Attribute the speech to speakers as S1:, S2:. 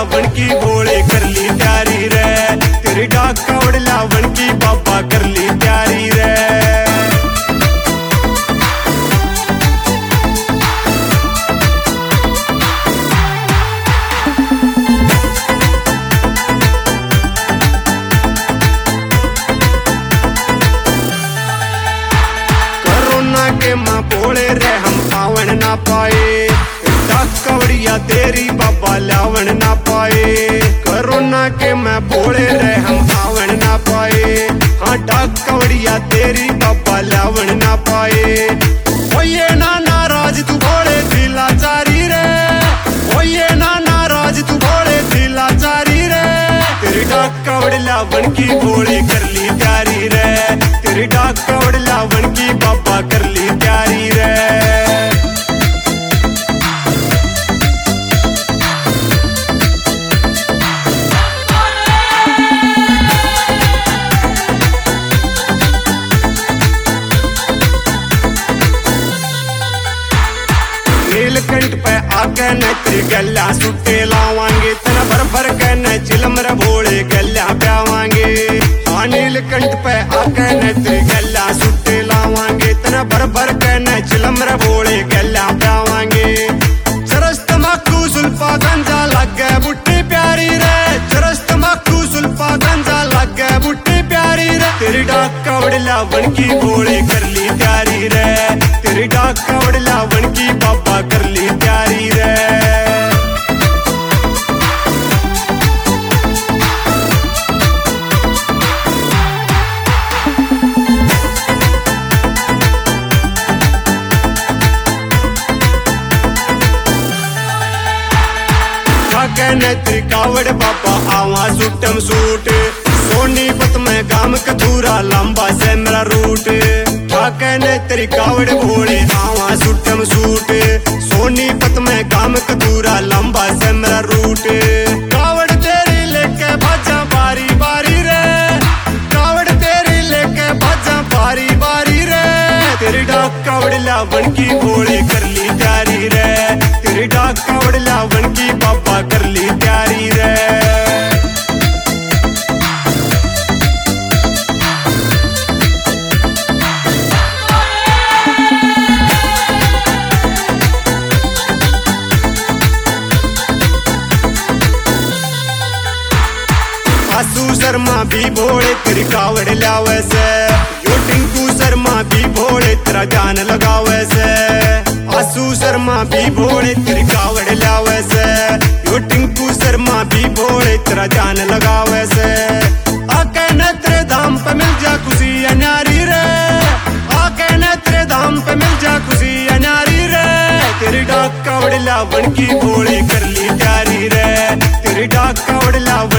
S1: लावण की भोले कर ली तैयारी रे, तेरी डाक कावड़ लावण की बाबा कर ली तैयारी रे। कोरोना के माँ भोले रे हम आवन ना पाए, डाक कावड़िया तेरी बाबा लावण ना पाए। कोरोना के मैं भोले रे हम आवन ना पाए, हाँ डाक कावड़िया तेरी बाबा लावण ना पाए। ओये ना नाराज तू भोले दिला चारी रे, ओये ना नाराज तू भोले दिला चारी रे। तेरी डाक कावड़ लावण की भोले कर ली तैयारी रे, तेरी डाक कावड़ लावण की बाबा कर ली तैयारी रे। नीलकंठ पे आके न तेरी गल्ला सुट्टे लावांगे, तना भर भर के न चिलम रे भोले गल्ला प्यावांगे। हाँ नीलकंठ पे आके न तेरी गल्ला सुट्टे लावांगे, तना भर भर के न चिलम रे भोले गल्ला प्यावांगे। चरस तमाकू सुल्फा गंजा लग गए बुट्टी प्यारी रे, चरस तमाकू सुल्फा गंजा लग गए बुट्टी प्यारी रे। तेरी डाक कावड़ लावण की भोले कर ली तैयारी रे, तेरी डाक कावड़ लावण की बाबा कर ली तैयारी रे। तेरी कावड़ बाबा आवा सुटम सूट, सोनीपत में गाम कथूरा लंबा से मेरा रूट। ठाके ने तेरी कावड़ भोले आवा सुटम सूट, सोनीपत में गाम कथूरा लंबा से मेरा रूट। कावड़ तेरी लेके भाजा बारी बारी रे, कावड़ तेरी लेके भाजा बारी बारी रे। तेरी डाक कावड़ लावण की भोले कर ली तैयारी रे, तेरी डाक कावड़ लावण की बाबा कर ली तैयारी रे। आसू शर्मा भी भोले तेरी कावड़ लावे से, यो टिंकू शर्मा भी भोले तेरा जान लगावे से। आसू शर्मा भी भोले तेरी कावड़ लावे से, यो टिंकू शर्मा भी भोले तेरा जान लगावे से। आके न तेरे धाम पे मिल जा खुशी अनारी रे, आके न तेरे धाम पे मिल जा खुशी अनारी रे। तेरी डाक कावड़ लावण की भोले कर ली तैयारी रे, तेरी डाक कावड़ लावण